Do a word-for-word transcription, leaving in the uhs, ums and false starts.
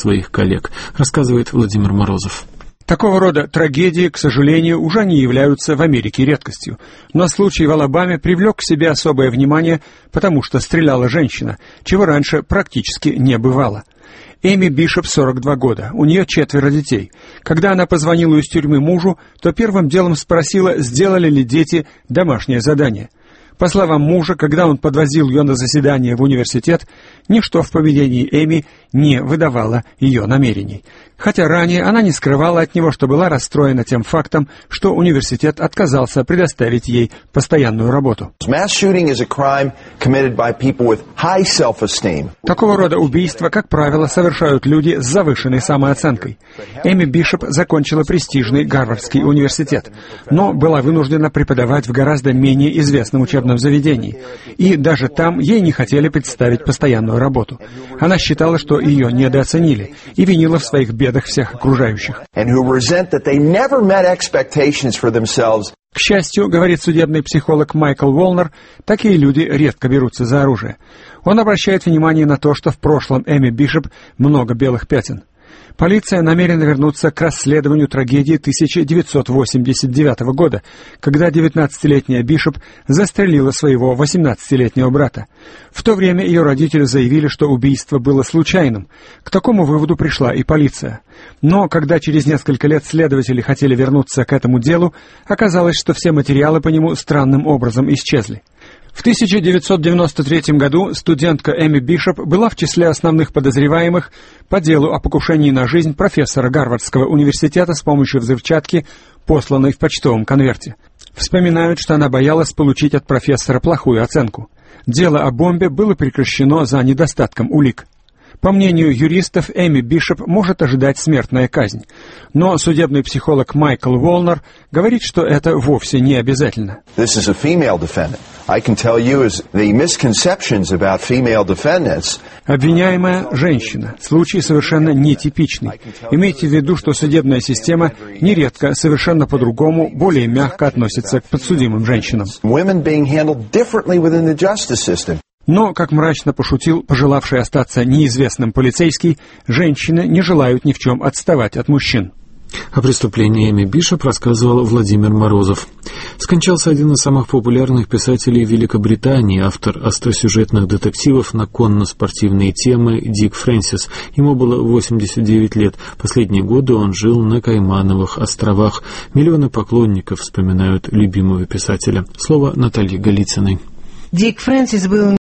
своих коллег, рассказывает Владимир Морозов. Такого рода трагедии, к сожалению, уже не являются в Америке редкостью. Но случай в Алабаме привлек к себе особое внимание, потому что стреляла женщина, чего раньше практически не бывало. Эми Бишоп, сорок два года, у нее четверо детей. Когда она позвонила из тюрьмы мужу, то первым делом спросила, сделали ли дети домашнее задание. По словам мужа, когда он подвозил ее на заседание в университет, ничто в поведении Эми не выдавало ее намерений. Хотя ранее она не скрывала от него, что была расстроена тем фактом, что университет отказался предоставить ей постоянную работу. Такого рода убийства, как правило, совершают люди с завышенной самооценкой. Эми Бишоп закончила престижный Гарвардский университет, но была вынуждена преподавать в гораздо менее известном учебном заведении. И даже там ей не хотели представить постоянную работу. Она считала, что ее недооценили, и винила в своих бедах всех окружающих. К счастью, говорит судебный психолог Майкл Волнер, такие люди редко берутся за оружие. Он обращает внимание на то, что в прошлом Эми Бишоп много белых пятен. Полиция намерена вернуться к расследованию трагедии тысяча девятьсот восемьдесят девятого года, когда девятнадцатилетняя Бишоп застрелила своего восемнадцатилетнего брата. В то время ее родители заявили, что убийство было случайным. К такому выводу пришла и полиция. Но когда через несколько лет следователи хотели вернуться к этому делу, оказалось, что все материалы по нему странным образом исчезли. В тысяча девятьсот девяносто третьем году студентка Эми Бишоп была в числе основных подозреваемых по делу о покушении на жизнь профессора Гарвардского университета с помощью взрывчатки, посланной в почтовом конверте. Вспоминают, что она боялась получить от профессора плохую оценку. Дело о бомбе было прекращено за недостатком улик. По мнению юристов, Эми Бишоп может ожидать смертная казнь. Но судебный психолог Майкл Волнер говорит, что это вовсе не обязательно. Обвиняемая – женщина. Случай совершенно нетипичный. Имейте в виду, что судебная система нередко совершенно по-другому, более мягко относится к подсудимым женщинам. Но, как мрачно пошутил пожелавший остаться неизвестным полицейский, женщины не желают ни в чем отставать от мужчин. О преступлении Эми Бишоп рассказывал Владимир Морозов. Скончался один из самых популярных писателей Великобритании, автор остросюжетных детективов на конно-спортивные темы Дик Фрэнсис. Ему было восемьдесят девять лет. Последние годы он жил на Каймановых островах. Миллионы поклонников вспоминают любимого писателя. Слово Натальи Голицыной. Дик Фрэнсис был